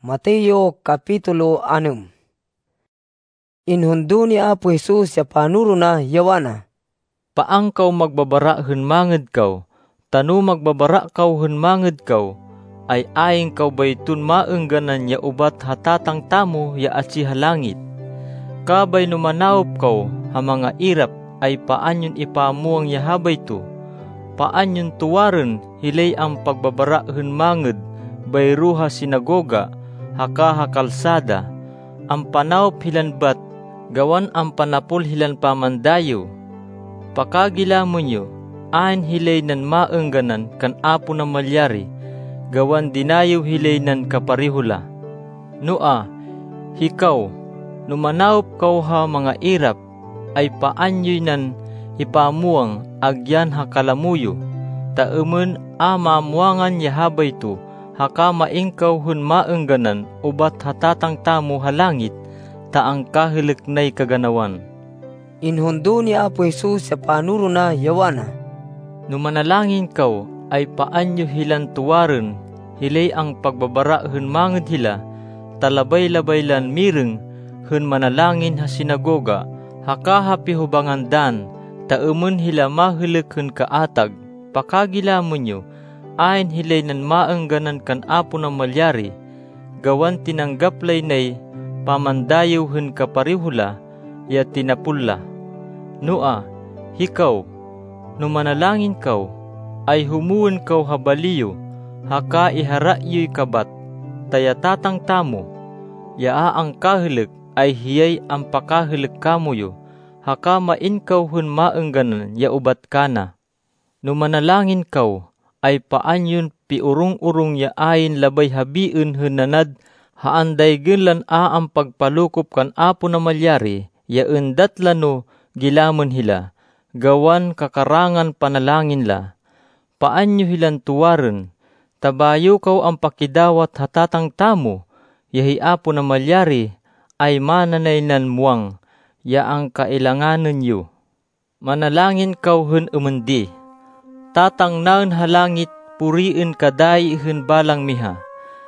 Mateo Kapitulo 6. Inhundo ni Apo Jesus ya panuro na yawana. Paangkaw magbabara hên manged kaw, tanu magbabara kaw hên manged kaw, ay aing kaw baytun maengganan ya ubat hatatang tamo ya atsi halangit. Kabay no manawop kaw ha mga irap ay paanyon ipamuang ya habayto. Paanyon tuwaren hilay ang pagbabara hên manged bayro ha sinagoga haka ha kalsada. Ang panawop hilanbat gawan ang panapol hilan pamandayo. Pakagilamon nyo, ahin hilay nan maengganan kan Apo na malyari, gawan dinayo hilay nan kaparihula. Noa, hikaw, no manawop kaw ha mga irap, ay paanyoy nan ipamuang agyan ha kalamuyo, taemen mamuangan ya habayto, haka maingkaw hên maengganan ubat hatatang tamo halangit, taang kahilik na'y kaganawan. Inhundo ni Apo Jesus sa panuro na yawana. No manalangin kaw, ay paanyo hilan tuwaren, hilay ang pagbabara hên manged hila, talabay-labaylan mireng, hên manalangin ha sinagoga, haka ha pihubangandan, taemen hila mahilik hên kaatag. Pakagilamon nyo, ahin hilay nan maengganan kan Apo na malyari, gawan tinanggaplay na'y pamandayo hên kaparihula, ya tinapulla. Noa, hikaw, no manalangin kaw, ay humuwen kaw habaliyo, haka iharayoy kabat, tayatatang tamo, yaa ang kahilik ay hiyay ang pakahilik kamuyo, haka mainkaw hên maengganan ya ubat kana. No manalangin kaw, ay paanyon piurong-urong ya ayin labay habiin hên nanad, haanday genlan ang pagpalukop kan Apo na malyari, ya endatlano gilamon hila, gawan kakarangan panalangin la. Paanyo hilan tuwaren, tabayo kaw ang pakidawat hatatang tamo, yahi Apo na malyari, ay mananay nan muang, ya ang kailanganen yu. Manalangin kaw hên emendi, tatang naen halangit puriin kaday hên balang miha.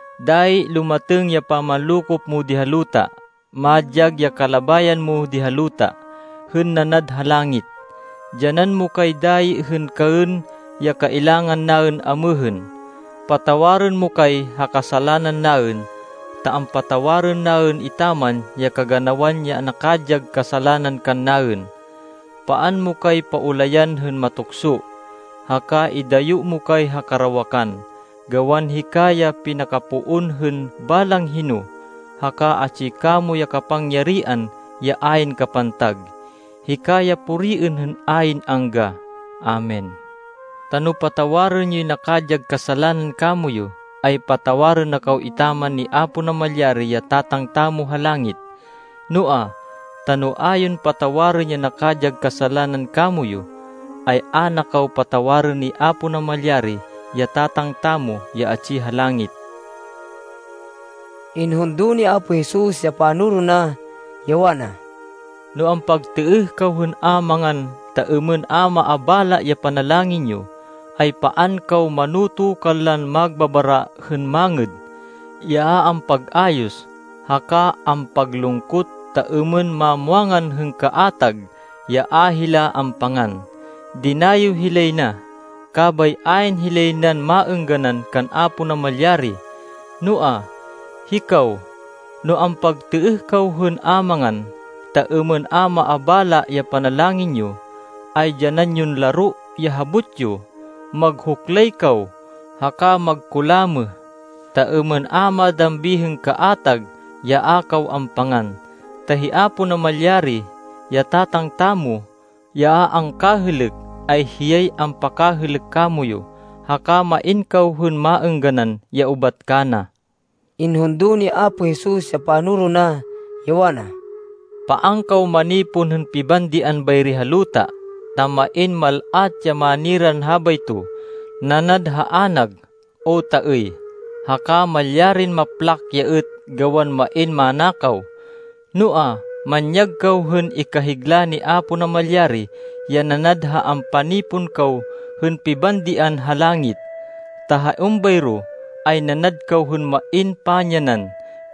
Day lumateng ya pamalukop mo di haluta, madyag ya kalabayan mo di haluta, hên nanad halangit. Diyanan mo kay day hên kaen ya kailangan naen amehen. Patawaren mo kay hakasalanan naen, taang patawaren naen itaman ya kaganawan ya nakadyag kasalanan kan naen. Paan mo kay paulayan hên matukso, haka idayo mo kay hakarawakan, gawan hikaya pinakapuon hên balang hino, haka atsi kamo ya kapangyarian ya ayin kapantag, hikaya puriin hên ayin angga. Amen. Tano patawaren yo'y nakadyag kasalanan kamuyo, ay patawaren na kaw itaman ni Apo na malyari ya tatang tamo halangit. Noa, tano ayon patawaren ya nakadyag kasalanan kamuyo, ay anak kaw patawaren ni Apo na malyari ya tatang tamo ya atsi halangit. Inhundo ni Apo Jesus ya panuro na yawana. No ang pagtiih kaw hên amangan, taemen maabala ya panalangin nyo, ay paan kaw manuto kalan magbabara hên manged, ya ang pag-ayos, haka ang paglungkot, taemen mamuangan hên kaatag, ya ahila ang pangan. Dinayo hilay na, kabay ayin hilay nan maengganan kan Apo na malyari. Noa, hikaw, no ang pagtiih kaw hên amangan, taemen maabala ya panalangin nyo, ay diyanan yun laro ya habutyo, maghuklay kaw, haka magkulame, taemen madambiheng kaatag, ya akaw ang pangan. Tahi Apo na malyari, ya tatang tamo, ya ang kahilik, ay hiyay ang pakahilik kamuyo, haka mainkaw hên maengganan ya ubat kana. Inhundo ni Apo Jesus sa panuro na yawana. Paangkaw manipon hên pibandian bayri haluta, tamain malat ya maniran habayto, nanad haanag, o taey, haka malyarin maplak ya et gawan main manakaw. Noa, manyag kaw hên ikahigla ni Apo na malyari, ya nanadha ang panipon kaw hên pibandian halangit. Tahaong bayro ay nanad kaw hên main panyanan,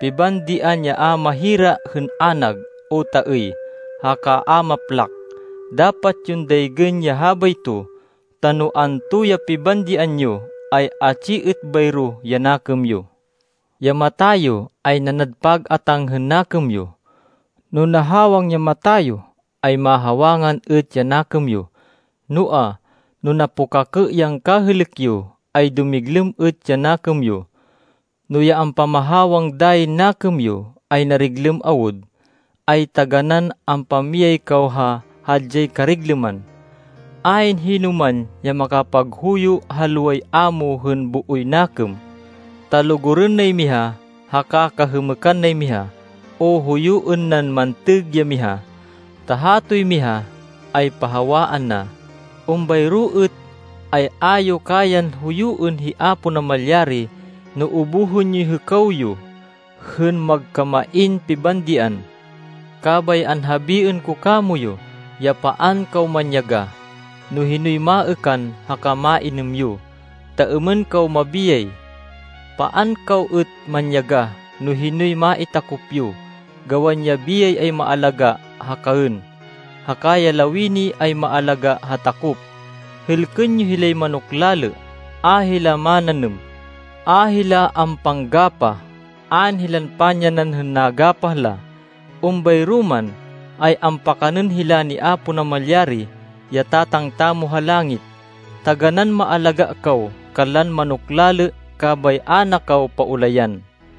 pibandian ya mahira hen anag o taey, haka maplak. Dapat yung daygen ya habay to, tanuan to ya pibandian nyo ay aciit bayro ya nakemyo. Ya matayo ay nanadpag atang hen nakemyo. No nahawang ya matayo ay mahawangan et ya nakemyo. Noa, no napukake yang kahilikyo ay dumiglem et ya nakemyo. No ya ang pamahawang day nakemyo ay nariglem awod, ay taganan ang pamiyay kauha hadjay karigleman. Ain hinuman ya makapaghuyo haluay amo hen buoy nakem. Taluguren na miha, haka kahemekan na miha, o huyuun nan manteg ya miha. Tahatoy miha ay pahawaan na. Umbay ruet ay ayo kayan huyuun hi Apo na malyari no ubuhon nyo hikawyo, hen magkamain pibandian. Kabay anhabiin ko kamuyo, yapaan kaw manyaga, no hinoy maekan haka mainem yu, taemen kaw mabiyay. Paan kaw et manyaga, no hinoy maitakupyo, gawan ya biyay ay maalaga hakaen, hakaya lawini ay maalaga hatakup. Hilken nyo hilay manuklale, ahila mananem, ahila ang panggapa, anhilan panyanan hen nagapahla. Umbay ruman ay ampakanen hila ni Apo na malyari, ya tatang tamo halangit. Taganan maalaga kaw, kalan manuklale, kabay anak kaw paulayan.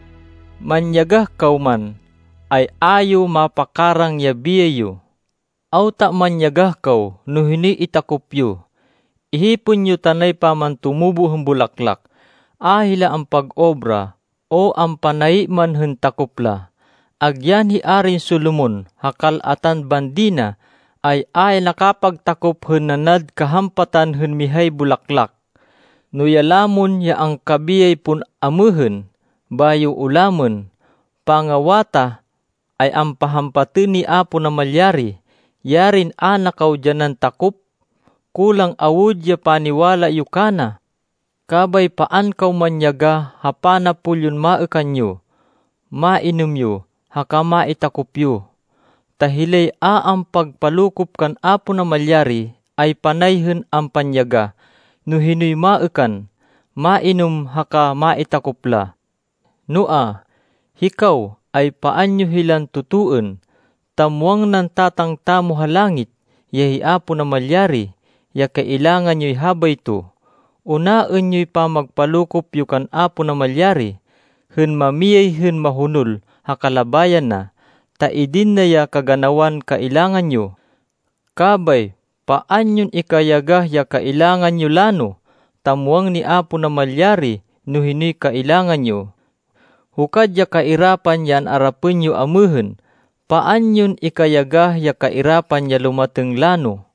Manyagah kaw man, ay ayo mapakarang ya biyayo. Auta manyagah kaw, no hini itakupyo. Ihipon nyo tanay pa man tumubo hen bulaklak, ahila ang pag-obra, o ang panay man hen takupla. Agyan hi Arin Solomon, hakal atan bandina, ay nakapagtakop hen nanad kahampatan hen mihay bulaklak. No yalamon ya ang kabiyay pun amehen, bayo ulamen, pangawata ay ang pahampaten ni Apo na malyari, yarin anak kaw dyanan takop, kulang awud ya paniwala yukana. Kabay paan kaw manyaga hapana pulyon maekanyo, mainemyo, haka maitakupyo. Tahilay ang pagpalukup kan Apo na malyari ay panayhen ang panyaga, no hinoy maekan, mainom haka maitakupla. Noa, hikaw ay paanyo hilan tutuen, tamuang nan tatang tamo halangit, yahi Apo na malyari, ya kailangan nyo'y habay to. Unaen nyo'y pa magpalukup yu kan Apo na malyari, hen mamiyay hen mahunol, hakalabayan na, taidin na ya kaganawan kailangan nyo. Kabay, paan yun ikayagah ya kailangan nyo lano, tamuang ni Apo na malyari, no hinoy kailangan nyo. Hukad ya kairapan yan arapen nyo amehen, paan yun ikayagah ya kairapan ya lumateng lano.